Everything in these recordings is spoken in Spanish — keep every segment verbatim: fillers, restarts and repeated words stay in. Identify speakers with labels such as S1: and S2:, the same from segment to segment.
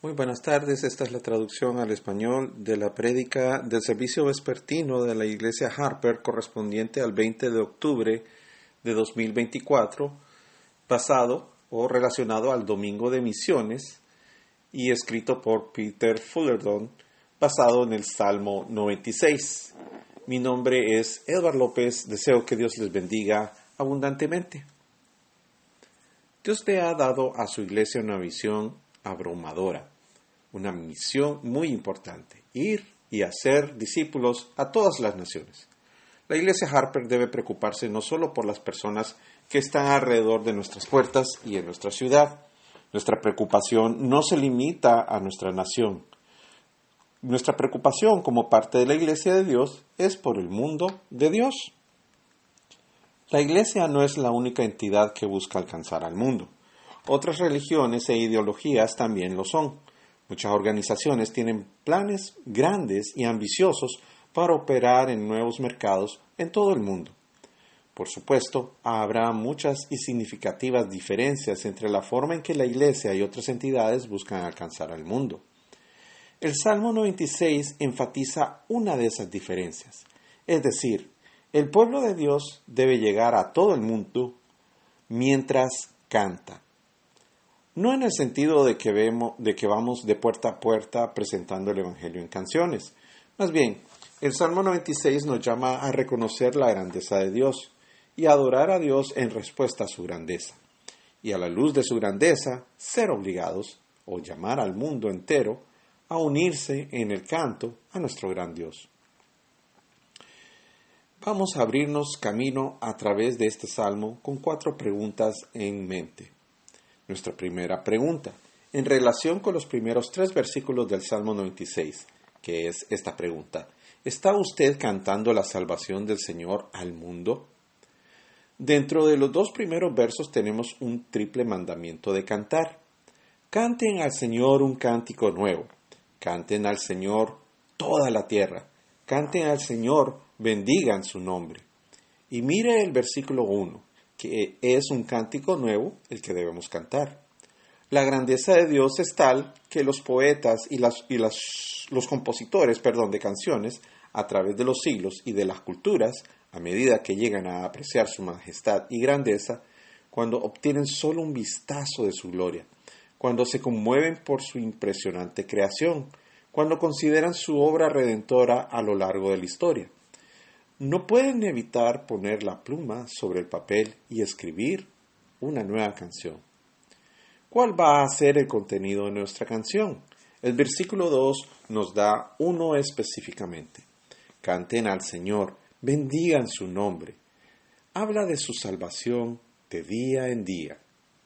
S1: Muy buenas tardes, esta es la traducción al español de la prédica del servicio vespertino de la Iglesia Harper correspondiente al veinte de octubre de dos mil veinticuatro, basado o relacionado al Domingo de Misiones y escrito por Peter Fullerton, basado en el Salmo noventa y seis. Mi nombre es Edward López, deseo que Dios les bendiga abundantemente. Dios le ha dado a su iglesia una visión abrumadora, una misión muy importante: ir y hacer discípulos a todas las naciones. La iglesia Harper debe preocuparse no solo por las personas que están alrededor de nuestras puertas y en nuestra ciudad. Nuestra preocupación no se limita a nuestra nación. Nuestra preocupación como parte de la iglesia de Dios es por el mundo de Dios. La iglesia no es la única entidad que busca alcanzar al mundo. Otras religiones e ideologías también lo son. Muchas organizaciones tienen planes grandes y ambiciosos para operar en nuevos mercados en todo el mundo. Por supuesto, habrá muchas y significativas diferencias entre la forma en que la iglesia y otras entidades buscan alcanzar al mundo. El Salmo noventa y seis enfatiza una de esas diferencias, es decir, el pueblo de Dios debe llegar a todo el mundo mientras canta. No en el sentido de que, vemos, de que vamos de puerta a puerta presentando el Evangelio en canciones. Más bien, el Salmo noventa y seis nos llama a reconocer la grandeza de Dios y a adorar a Dios en respuesta a su grandeza. Y a la luz de su grandeza, ser obligados, o llamar al mundo entero, a unirse en el canto a nuestro gran Dios. Vamos a abrirnos camino a través de este salmo con cuatro preguntas en mente. Nuestra primera pregunta, en relación con los primeros tres versículos del Salmo noventa y seis, que es esta pregunta: ¿está usted cantando la salvación del Señor al mundo? Dentro de los dos primeros versos tenemos un triple mandamiento de cantar. Canten al Señor un cántico nuevo. Canten al Señor toda la tierra. Canten al Señor, bendigan su nombre. Y mire el versículo uno, que es un cántico nuevo el que debemos cantar. La grandeza de Dios es tal que los poetas y, las, y las, los compositores perdón, de canciones, a través de los siglos y de las culturas, a medida que llegan a apreciar su majestad y grandeza, cuando obtienen solo un vistazo de su gloria, cuando se conmueven por su impresionante creación, cuando consideran su obra redentora a lo largo de la historia, no pueden evitar poner la pluma sobre el papel y escribir una nueva canción. ¿Cuál va a ser el contenido de nuestra canción? El versículo dos nos da uno específicamente. Canten al Señor, bendigan su nombre. Habla de su salvación de día en día.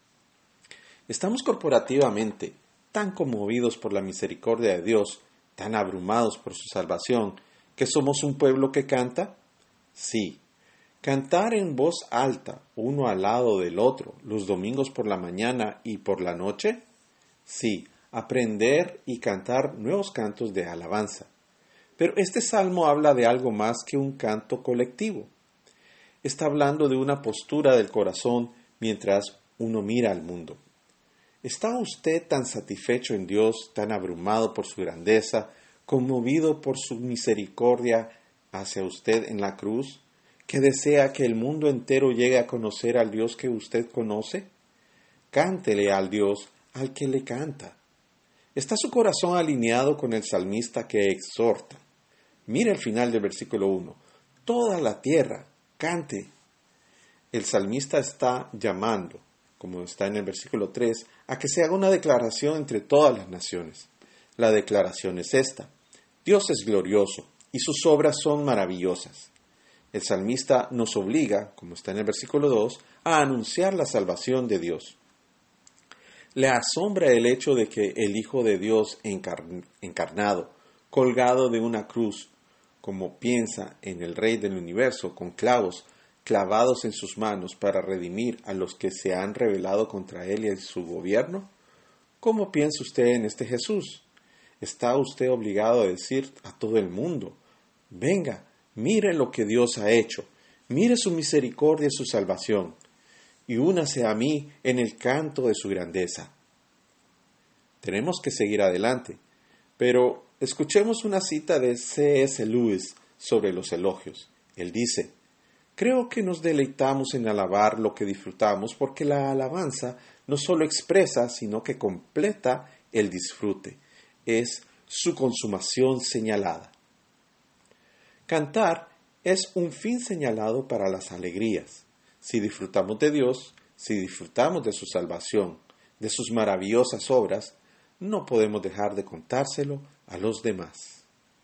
S1: Estamos corporativamente tan conmovidos por la misericordia de Dios, tan abrumados por su salvación, que somos un pueblo que canta. Sí, cantar en voz alta, uno al lado del otro, los domingos por la mañana y por la noche. Sí, aprender y cantar nuevos cantos de alabanza. Pero este salmo habla de algo más que un canto colectivo. Está hablando de una postura del corazón mientras uno mira al mundo. ¿Está usted tan satisfecho en Dios, tan abrumado por su grandeza, conmovido por su misericordia hacia usted en la cruz, que desea que el mundo entero llegue a conocer al Dios que usted conoce? Cántele al Dios al que le canta. ¿Está su corazón alineado con el salmista que exhorta? Mire el final del versículo uno. Toda la tierra, cante. El salmista está llamando, como está en el versículo tres, a que se haga una declaración entre todas las naciones. La declaración es esta: Dios es glorioso y sus obras son maravillosas. El salmista nos obliga, como está en el versículo dos, a anunciar la salvación de Dios. Le asombra el hecho de que el Hijo de Dios encarn- encarnado, colgado de una cruz, como piensa en el Rey del Universo, con clavos clavados en sus manos para redimir a los que se han rebelado contra él y su gobierno. ¿Cómo piensa usted en este Jesús? ¿Está usted obligado a decir a todo el mundo: venga, mire lo que Dios ha hecho, mire su misericordia y su salvación, y únase a mí en el canto de su grandeza? Tenemos que seguir adelante, pero escuchemos una cita de C S Lewis sobre los elogios. Él dice: creo que nos deleitamos en alabar lo que disfrutamos porque la alabanza no solo expresa, sino que completa el disfrute. Es su consumación señalada. Cantar es un fin señalado para las alegrías. Si disfrutamos de Dios, si disfrutamos de su salvación, de sus maravillosas obras, no podemos dejar de contárselo a los demás.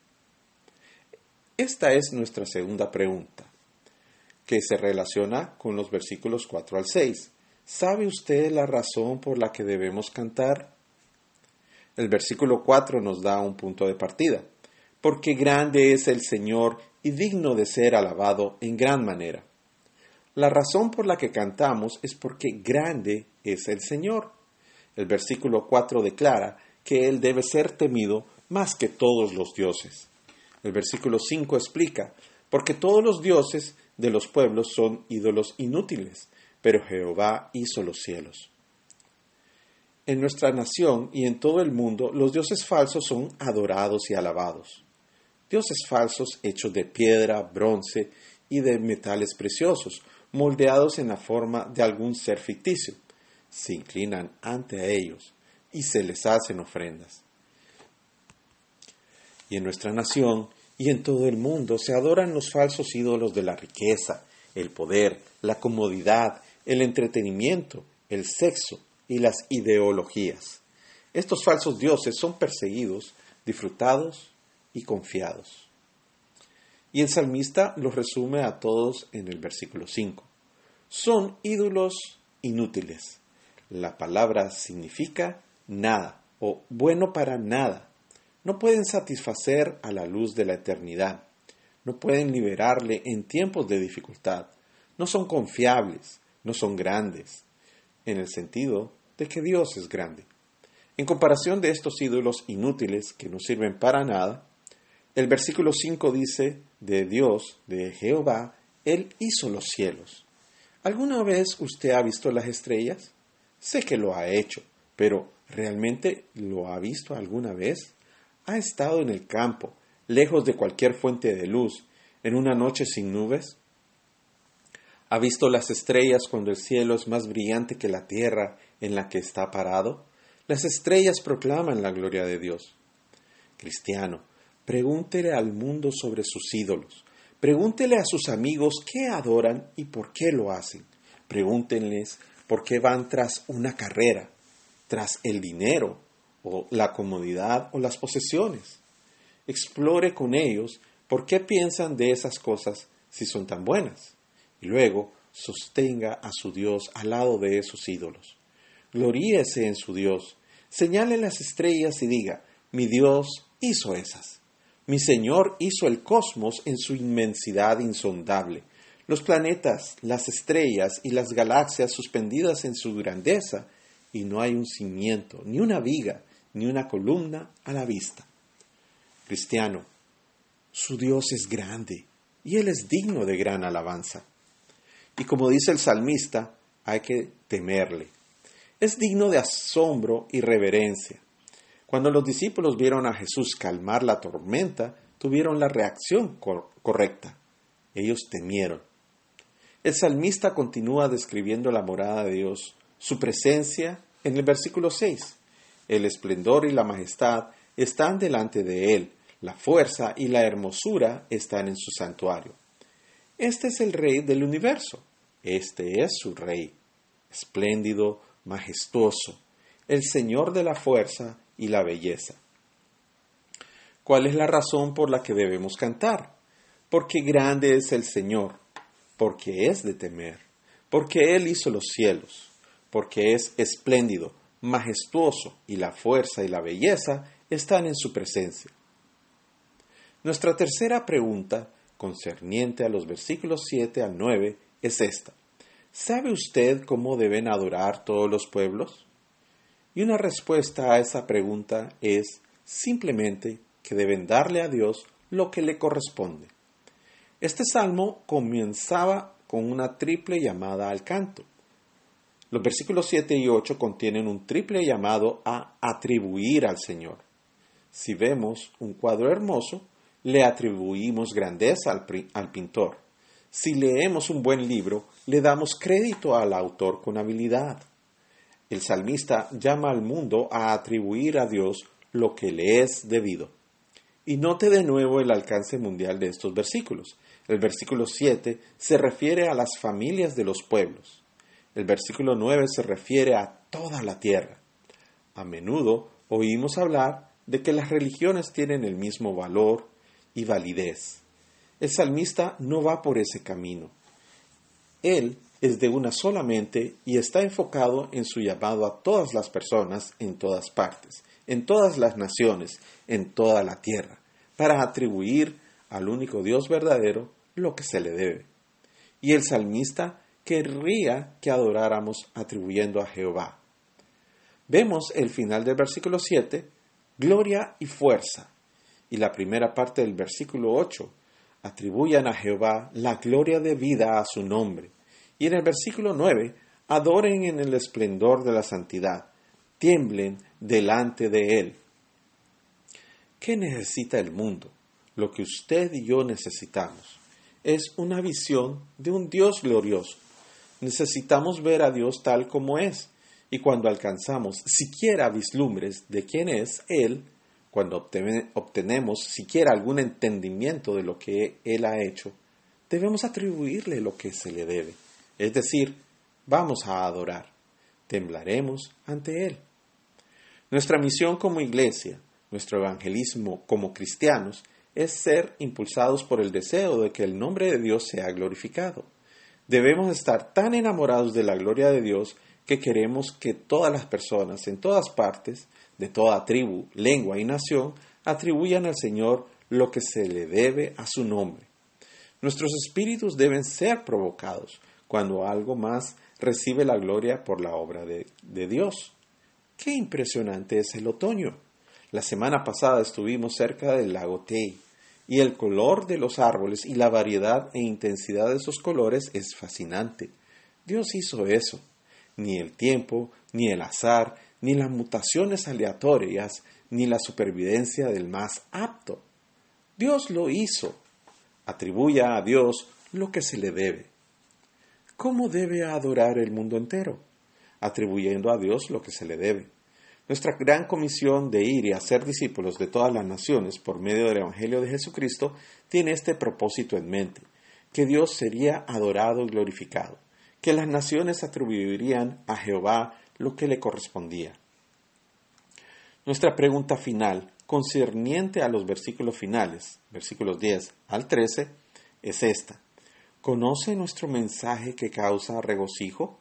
S1: Esta es nuestra segunda pregunta, que se relaciona con los versículos cuatro al seis. ¿Sabe usted la razón por la que debemos cantar? El versículo cuatro nos da un punto de partida. Porque grande es el Señor y digno de ser alabado en gran manera. La razón por la que cantamos es porque grande es el Señor. El versículo cuatro declara que Él debe ser temido más que todos los dioses. El versículo cinco explica: porque todos los dioses de los pueblos son ídolos inútiles, pero Jehová hizo los cielos. En nuestra nación y en todo el mundo, los dioses falsos son adorados y alabados. Dioses falsos hechos de piedra, bronce y de metales preciosos, moldeados en la forma de algún ser ficticio. Se inclinan ante ellos y se les hacen ofrendas. Y en nuestra nación y en todo el mundo se adoran los falsos ídolos de la riqueza, el poder, la comodidad, el entretenimiento, el sexo y las ideologías. Estos falsos dioses son perseguidos, disfrutados y confiados. Y el salmista los resume a todos en el versículo cinco. Son ídolos inútiles. La palabra significa nada o bueno para nada. No pueden satisfacer a la luz de la eternidad. No pueden liberarle en tiempos de dificultad. No son confiables, no son grandes, en el sentido de que Dios es grande. En comparación de estos ídolos inútiles que no sirven para nada, el versículo cinco dice de Dios, de Jehová, Él hizo los cielos. ¿Alguna vez usted ha visto las estrellas? Sé que lo ha hecho, pero ¿realmente lo ha visto alguna vez? ¿Ha estado en el campo, lejos de cualquier fuente de luz, en una noche sin nubes? ¿Ha visto las estrellas cuando el cielo es más brillante que la tierra en la que está parado? Las estrellas proclaman la gloria de Dios. Cristiano, pregúntele al mundo sobre sus ídolos. Pregúntele a sus amigos qué adoran y por qué lo hacen. Pregúntenles por qué van tras una carrera, tras el dinero, o la comodidad o las posesiones. Explore con ellos por qué piensan de esas cosas si son tan buenas. Y luego sostenga a su Dios al lado de esos ídolos. Gloríese en su Dios. Señale las estrellas y diga: mi Dios hizo esas. Mi Señor hizo el cosmos en su inmensidad insondable. Los planetas, las estrellas y las galaxias suspendidas en su grandeza, y no hay un cimiento, ni una viga, ni una columna a la vista. Cristiano, su Dios es grande y Él es digno de gran alabanza. Y como dice el salmista, hay que temerle. Es digno de asombro y reverencia. Cuando los discípulos vieron a Jesús calmar la tormenta, tuvieron la reacción cor- correcta. Ellos temieron. El salmista continúa describiendo la morada de Dios, su presencia, en el versículo seis. El esplendor y la majestad están delante de Él, la fuerza y la hermosura están en su santuario. Este es el Rey del universo, este es su Rey, espléndido, majestuoso, el Señor de la fuerza y la belleza. ¿Cuál es la razón por la que debemos cantar? Porque grande es el Señor, porque es de temer, porque Él hizo los cielos, porque es espléndido, majestuoso, y la fuerza y la belleza están en su presencia. Nuestra tercera pregunta, concerniente a los versículos siete al nueve, es esta. ¿Sabe usted cómo deben adorar todos los pueblos? Y una respuesta a esa pregunta es simplemente que deben darle a Dios lo que le corresponde. Este salmo comenzaba con una triple llamada al canto. Los versículos siete y ocho contienen un triple llamado a atribuir al Señor. Si vemos un cuadro hermoso, le atribuimos grandeza al, al pintor. Si leemos un buen libro, le damos crédito al autor con habilidad. El salmista llama al mundo a atribuir a Dios lo que le es debido. Y note de nuevo el alcance mundial de estos versículos. El versículo siete se refiere a las familias de los pueblos. El versículo nueve se refiere a toda la tierra. A menudo oímos hablar de que las religiones tienen el mismo valor y validez. El salmista no va por ese camino. Él es de una sola mente y está enfocado en su llamado a todas las personas en todas partes, en todas las naciones, en toda la tierra, para atribuir al único Dios verdadero lo que se le debe. Y el salmista querría que adoráramos atribuyendo a Jehová. Vemos el final del versículo siete, gloria y fuerza, y la primera parte del versículo ocho, atribuyan a Jehová la gloria debida a su nombre. Y en el versículo nueve, adoren en el esplendor de la santidad, tiemblen delante de él. ¿Qué necesita el mundo? Lo que usted y yo necesitamos es una visión de un Dios glorioso. Necesitamos ver a Dios tal como es, y cuando alcanzamos siquiera vislumbres de quién es Él, cuando obtenemos siquiera algún entendimiento de lo que Él ha hecho, debemos atribuirle lo que se le debe. Es decir, vamos a adorar, temblaremos ante Él. Nuestra misión como iglesia, nuestro evangelismo como cristianos, es ser impulsados por el deseo de que el nombre de Dios sea glorificado. Debemos estar tan enamorados de la gloria de Dios que queremos que todas las personas en todas partes, de toda tribu, lengua y nación, atribuyan al Señor lo que se le debe a su nombre. Nuestros espíritus deben ser provocados cuando algo más recibe la gloria por la obra de, de Dios. ¡Qué impresionante es el otoño! La semana pasada estuvimos cerca del lago Tei, y el color de los árboles y la variedad e intensidad de esos colores es fascinante. Dios hizo eso. Ni el tiempo, ni el azar, ni las mutaciones aleatorias, ni la supervivencia del más apto. Dios lo hizo. Atribuya a Dios lo que se le debe. ¿Cómo debe adorar el mundo entero? Atribuyendo a Dios lo que se le debe. Nuestra gran comisión de ir y hacer discípulos de todas las naciones por medio del Evangelio de Jesucristo tiene este propósito en mente, que Dios sería adorado y glorificado, que las naciones atribuirían a Jehová lo que le correspondía. Nuestra pregunta final, concerniente a los versículos finales, versículos diez al trece, es esta. ¿Conoce nuestro mensaje que causa regocijo?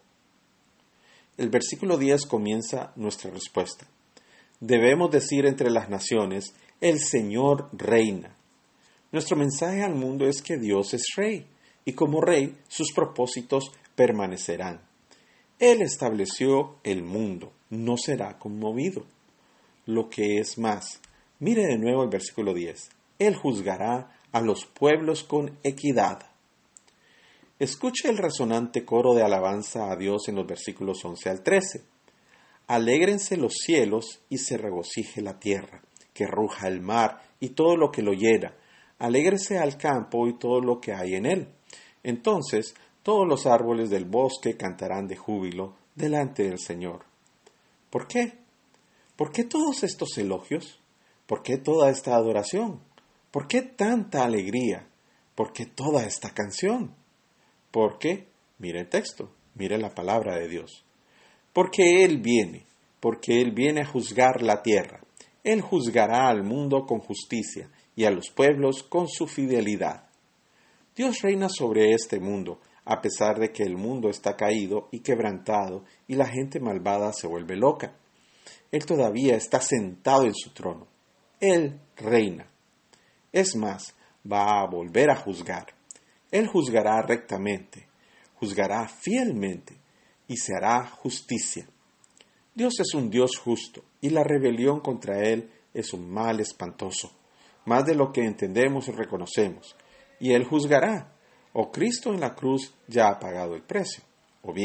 S1: El versículo diez comienza nuestra respuesta. Debemos decir entre las naciones, el Señor reina. Nuestro mensaje al mundo es que Dios es rey, y como rey sus propósitos permanecerán. Él estableció el mundo, no será conmovido. Lo que es más, mire de nuevo el versículo diez. Él juzgará a los pueblos con equidad. Escuche el resonante coro de alabanza a Dios en los versículos once al trece. Alégrense los cielos y se regocije la tierra, que ruja el mar y todo lo que lo llena. Alégrese al campo y todo lo que hay en él. Entonces todos los árboles del bosque cantarán de júbilo delante del Señor. ¿Por qué? ¿Por qué todos estos elogios? ¿Por qué toda esta adoración? ¿Por qué tanta alegría? ¿Por qué toda esta canción? Porque, mire el texto, mire la palabra de Dios. Porque Él viene, porque Él viene a juzgar la tierra. Él juzgará al mundo con justicia y a los pueblos con su fidelidad. Dios reina sobre este mundo, a pesar de que el mundo está caído y quebrantado y la gente malvada se vuelve loca. Él todavía está sentado en su trono. Él reina. Es más, va a volver a juzgar. Él juzgará rectamente, juzgará fielmente y se hará justicia. Dios es un Dios justo y la rebelión contra Él es un mal espantoso, más de lo que entendemos y reconocemos. Y Él juzgará, o Cristo en la cruz ya ha pagado el precio, o bien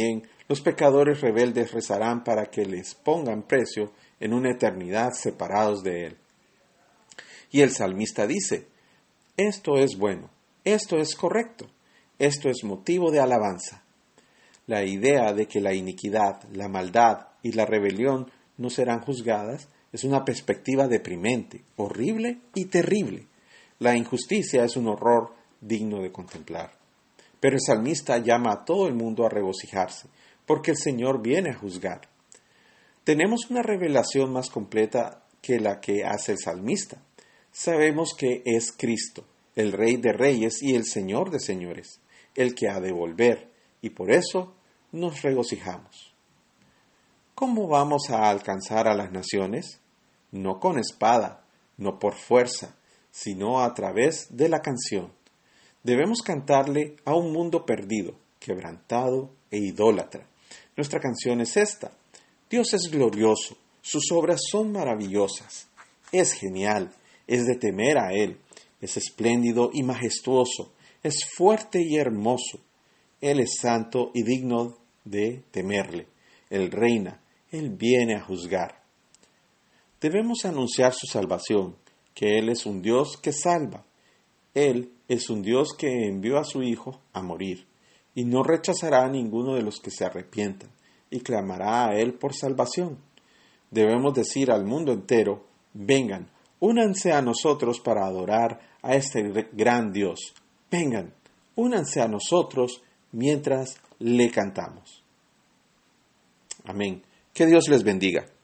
S1: Los pecadores rebeldes rezarán para que les pongan precio en una eternidad separados de Él. Y el salmista dice, esto es bueno, esto es correcto, esto es motivo de alabanza. La idea de que la iniquidad, la maldad y la rebelión no serán juzgadas es una perspectiva deprimente, horrible y terrible. La injusticia es un horror digno de contemplar. Pero el salmista llama a todo el mundo a regocijarse, porque el Señor viene a juzgar. Tenemos una revelación más completa que la que hace el salmista. Sabemos que es Cristo, el Rey de Reyes y el Señor de Señores, el que ha de volver, y por eso nos regocijamos. ¿Cómo vamos a alcanzar a las naciones? No con espada, no por fuerza, sino a través de la canción. Debemos cantarle a un mundo perdido, quebrantado e idólatra. Nuestra canción es esta. Dios es glorioso, sus obras son maravillosas. Es genial, es de temer a Él, es espléndido y majestuoso, es fuerte y hermoso. Él es santo y digno de temerle. Él reina, Él viene a juzgar. Debemos anunciar su salvación, que Él es un Dios que salva. Él es un Dios que envió a su Hijo a morir, y no rechazará a ninguno de los que se arrepientan, y clamará a Él por salvación. Debemos decir al mundo entero, vengan, únanse a nosotros para adorar a este gran Dios. Vengan, únanse a nosotros mientras le cantamos. Amén. Que Dios les bendiga.